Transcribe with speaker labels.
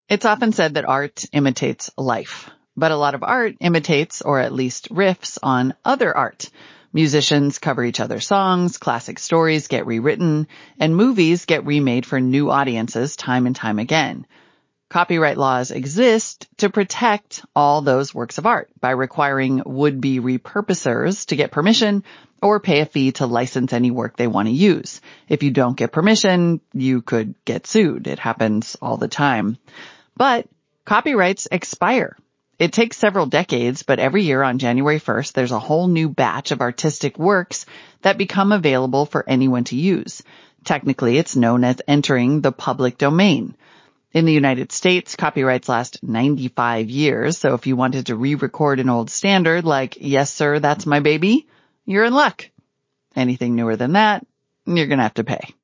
Speaker 1: It's often said that art imitates life, but a lot of art imitates, or at least riffs on, other art. Musicians cover each other's songs, classic stories get rewritten, and movies get remade for new audiences time and time again. Copyright laws exist to protect all those works of art by requiring would-be repurposers to get permission or pay a fee to license any work they want to use. If you don't get permission, you could get sued. It happens all the time. But copyrights expire. It takes several decades, but every year on January 1st, there's a whole new batch of artistic works that become available for anyone to use. Technically, it's known as entering the public domain. In the United States, copyrights last 95 years, so if you wanted to re-record an old standard like, "Yes, sir, that's my baby," you're in luck. Anything newer than that, you're going to have to pay.